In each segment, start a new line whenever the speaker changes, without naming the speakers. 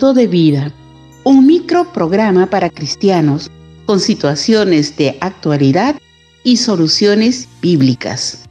minuto de vida, un microprograma para cristianos con situaciones de actualidad y soluciones bíblicas.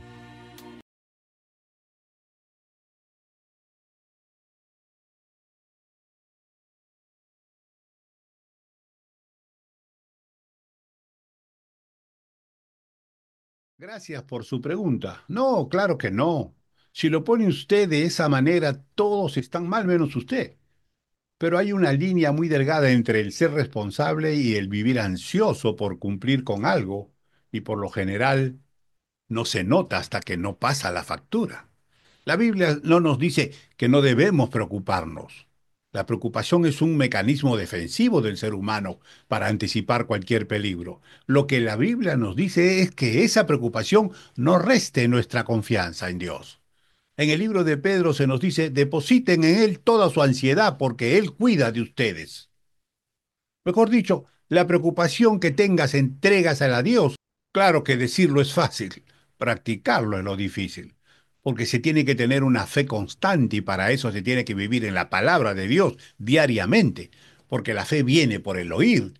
Gracias por su pregunta. No, claro que no. Si lo pone usted de esa manera, todos están mal menos usted. Pero hay una línea muy delgada entre el ser responsable y el vivir ansioso por cumplir con algo, y por lo general no se nota hasta que no pasa la factura. La Biblia no nos dice que no debemos preocuparnos. La preocupación es un mecanismo defensivo del ser humano para anticipar cualquier peligro. Lo que la Biblia nos dice es que esa preocupación no reste nuestra confianza en Dios. En el libro de Pedro se nos dice, depositen en Él toda su ansiedad porque Él cuida de ustedes. Mejor dicho, la preocupación que tengas, entrégasela a Dios. Claro que decirlo es fácil, practicarlo es lo difícil, porque se tiene que tener una fe constante y para eso se tiene que vivir en la palabra de Dios diariamente, porque la fe viene por el oír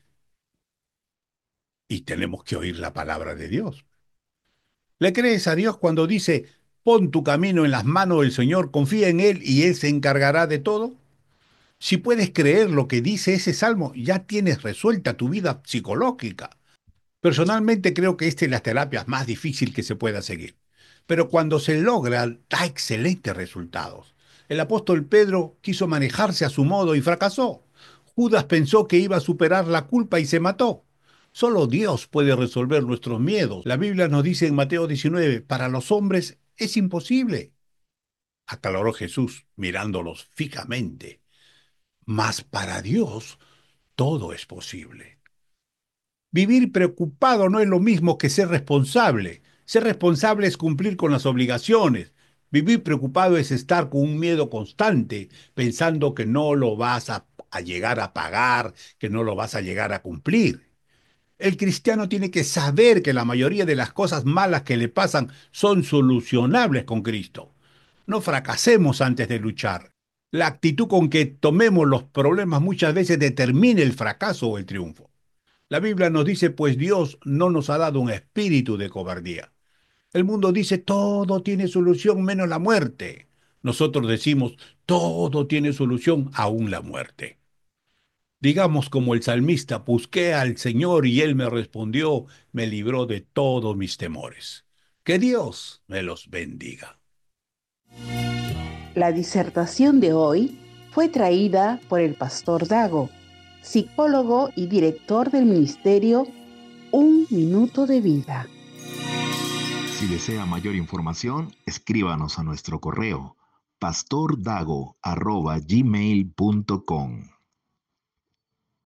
y tenemos que oír la palabra de Dios. ¿Le crees a Dios cuando dice, pon tu camino en las manos del Señor, confía en Él y Él se encargará de todo? Si puedes creer lo que dice ese salmo, ya tienes resuelta tu vida psicológica. Personalmente creo que esta es la terapia más difícil que se pueda seguir. Pero cuando se logra, da excelentes resultados. El apóstol Pedro quiso manejarse a su modo y fracasó. Judas pensó que iba a superar la culpa y se mató. Solo Dios puede resolver nuestros miedos. La Biblia nos dice en Mateo 19, para los hombres es imposible. Aclaró Jesús mirándolos fijamente. Mas para Dios todo es posible. Vivir preocupado no es lo mismo que ser responsable. Ser responsable es cumplir con las obligaciones. Vivir preocupado es estar con un miedo constante, pensando que no lo vas a llegar a pagar, que no lo vas a llegar a cumplir. El cristiano tiene que saber que la mayoría de las cosas malas que le pasan son solucionables con Cristo. No fracasemos antes de luchar. La actitud con que tomemos los problemas muchas veces determina el fracaso o el triunfo. La Biblia nos dice, pues Dios no nos ha dado un espíritu de cobardía. El mundo dice, todo tiene solución menos la muerte. Nosotros decimos, todo tiene solución aún la muerte. Digamos como el salmista, busqué al Señor y Él me respondió, me libró de todos mis temores. Que Dios me los bendiga.
La disertación de hoy fue traída por el pastor Dago, psicólogo y director del ministerio Un Minuto de Vida.
Si desea mayor información, escríbanos a nuestro correo pastordago@gmail.com.